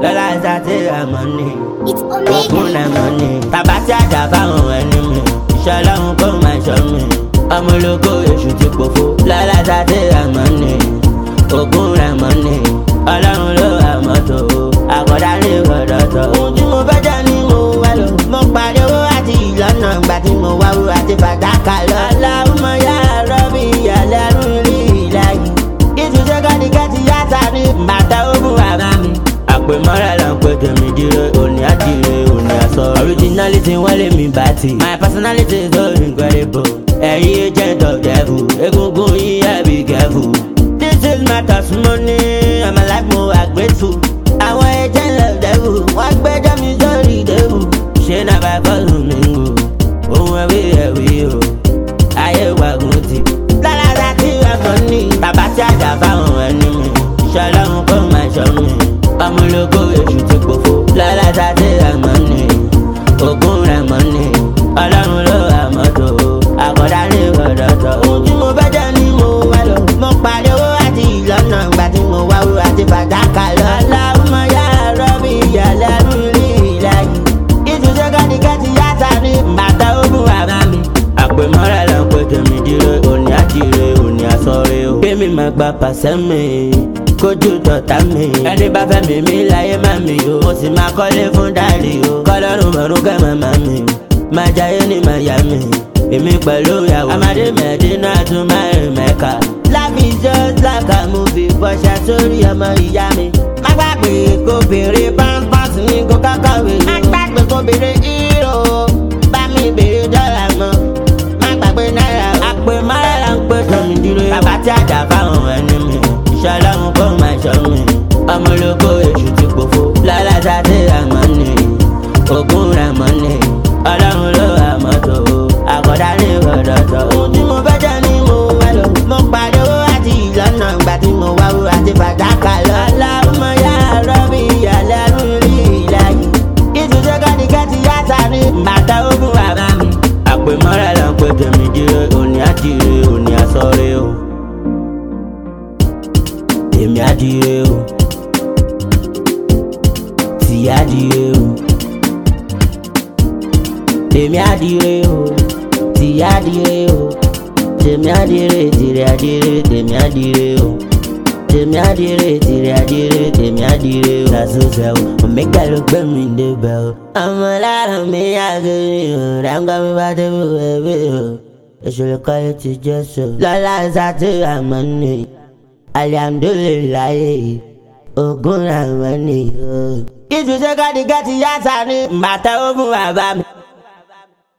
lọ́la ṣàtì àmọ́ni It's Omega. ògùn àmọ́ni bàbá tí àjà fáwọn ẹni mi iṣẹ́ ọlọ́run kó máa ṣọ́ mi ọmọ ológo èṣù ti pòfo lọ́la ṣàtì àmọ́ni ògùn àmọ́ni ọlọ́run ló wà mọ́tò àkọ́dá ní ìwọ̀dọ̀tọ̀. ohun tí mo fẹ́ jẹ́ ni mo wá lọ mo parí owó àti ìlọ́nà ìgbà tí mo wá wúrà àti fàdákà lọ. aláwùmọ̀ yá rọ́bì ìyàlẹ́ rún rí ìlàyé ìtúnṣe kọ́díkẹ́tì yá sáré bàtà ogun àbá mi. àpèmọ́ra là ń pè tèmi dire òní àdìrẹ òní àsọ. originality wọ́n lé mi bá ti. my personality is so incredible. ẹ̀yin agent of devil egungun yìí ẹ̀ be careful. this is my testimony I'm alive mo are grateful. àwọn agent of devil wọ́n gbẹ́jọ́ mi sórí devil. ṣé náà bá fọ́ọ̀lù mi ń gò ohun ẹ̀wí o ayé wa gùn ti. lálàdá tí wọ́n kàn ní bàbá tí àjà fáwọn ẹni mi iṣẹ́ ọlọ́run kó máa ṣọ́ mi ọmọ ológo èṣù ti pòfo lálàdá tí àmọ́ ni ògùn rẹ̀ mọ́ ni ọlọ́run ló wà mọ́tò àkọ́dá ní ìwọ̀dọ̀tọ̀. ohun tí mo fẹ́ jẹ́ ni mo wá lọ mo parí owó àti ìlọ́nà ìgbà tí mo wá wúrà àti fàdákà lọ. aláwùmọ̀ yá rọ́bì ìyàlẹ́ rún rí ìlàyé ìtúnṣe kọ́díkẹ́tì yá sáré bàtà ogun àbá mi. àpèmọ́ra là ń pè tèmi dire òní àdìrẹ òní àsọ̀rẹ́ o. kémi máa gba pàṣẹ mi kójú tọ̀tà mi. ẹni bá fẹ́ mi mi láyé má mi o. mo sì máa kọ́lé fún dáàrí o. kọ́lọ́run mọ̀rún kẹ́ màmá mi. máa jayé ní Miami. èmi pẹ̀lú ìyàwó. amadé mẹ́dínà tún máa rìn Mẹ́kà. life is just like a movie bọ́ṣà sórí ọmọ ìyá mi. má gbàgbé kó béèrè pampers ní kó kákàwé. má gbàgbé kó béèrè hero bá mi béèrè dọ́là mọ́. má gbàgbé náírà o. àpèmọ́ra là ń pè tèmi dire. bàbá tí àjà fáwọn ẹni mi iṣẹ́ ọlọ́run kó máa ṣọ́ mi ọmọ ológo èṣù ti pòfo lálàdá tí àmọ́ ni ògùn rẹ̀ mọ́ ni ọlọ́run ló wà mọ́tò àkọ́dá ní ìwọ̀dọ̀tọ̀. ohun tí mo fẹ́ jẹ́ ni mo wá lọ mo parí owó àti ìlọ́nà ìgbà tí mo wá wúrà àti fàdákà lọ. aláwùmọ̀ yá rọ́bì ìyàlẹ́ rún rí ìlàyé ìtúnṣe kọ́díkẹ́tì yá sáré bàtà ogun àbá mi. àpèmọ́ra là ń pè tèmi dire òní àdìrẹ òní àsọ̀rẹ́ o. èmi àdìrẹ o tì àdìrẹ o tèmi àdìrẹ o tì àdìrẹ o tèmi àdìrẹ tìrẹ àdìrẹ tèmi àdìrẹ o tèmi àdìrẹ tìrẹ àdìrẹ tèmi àdìrẹ o. lásòsè o Omega ló gbé mi débẹ̀ o. ọmọ lára mi àgẹrẹ o ráńgá mi bá débi wẹ̀wẹ̀ o ìṣòro kọ́lé ti jẹ́ sọ. lọ́la ṣàtì àmọ́ ni alihamdulilayi ògùn àmọ́ ni o. ìtúnṣe kọ́díkẹ́tì yá sáré bàtà ogun bàbá mi.